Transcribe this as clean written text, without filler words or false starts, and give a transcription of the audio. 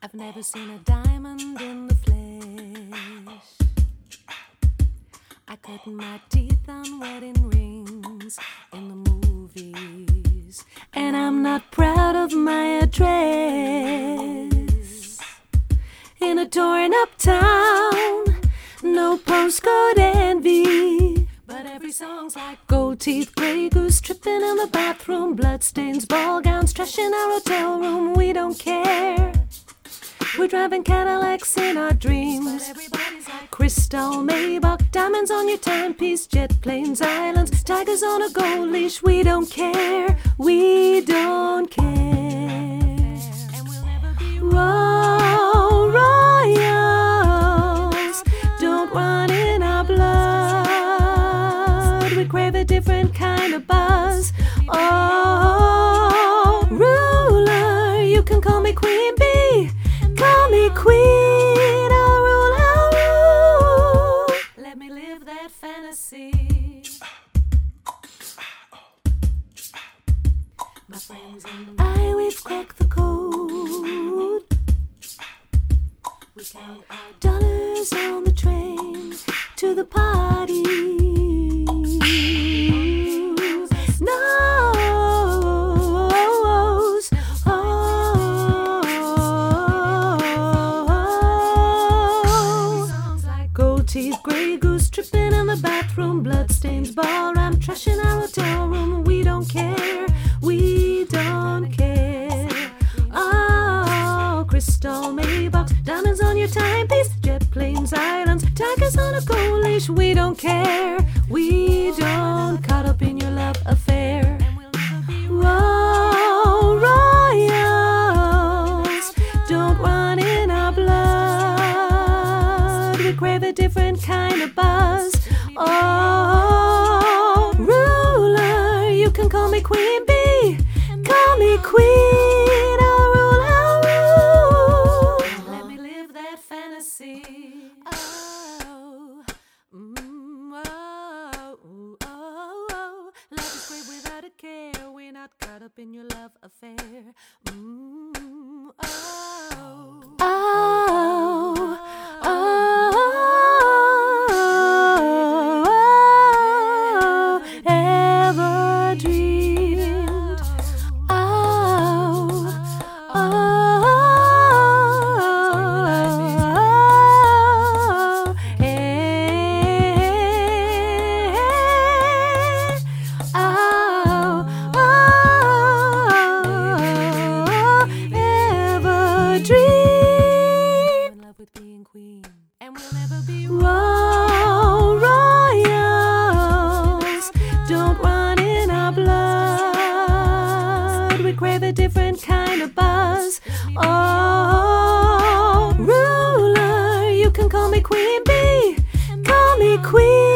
I've never seen a diamond in the flesh. I cut my teeth on wedding rings in the movies, and I'm not proud of my address. In a torn up town, no postcode envy, but every song's like gold teeth, grey goose, tripping in the bathroom, bloodstains, ball gowns, trash in our hotel room. We don't care. We're driving Cadillacs in our dreams. Crystal, Maybach, diamonds on your timepiece, jet planes, islands, tigers on a gold leash. We don't care. We don't care. Royals don't run in our blood. We crave a different kind of buzz. Oh, ruler, you can call me Queen Bee. Call me Queen, I'll rule, I'll rule. Let me live that fantasy. My friends and I, we've cracked the code. We count our dollars on the train to the party. Teeth, grey goose, tripping in the bathroom, bloodstains, ball rhyme, trash in our hotel room. We don't care, we don't care. Oh, crystal, Maybach, diamonds on your timepiece, jet planes, islands, tigers on a gold leash. We don't care, we don't. Caught up in your love affair. Whoa, royals don't run in our blood. We crave a different kind of buzz. Oh, ruler, you can call me Queen Bee. Call me Queen, I'll rule, I'll rule. Let me live that fantasy. Oh, love is great without a care. We're not caught up in your love affair. Whoa, royals don't run in our blood. We crave a different kind of buzz. Oh, ruler, you can call me Queen Bee. Call me Queen.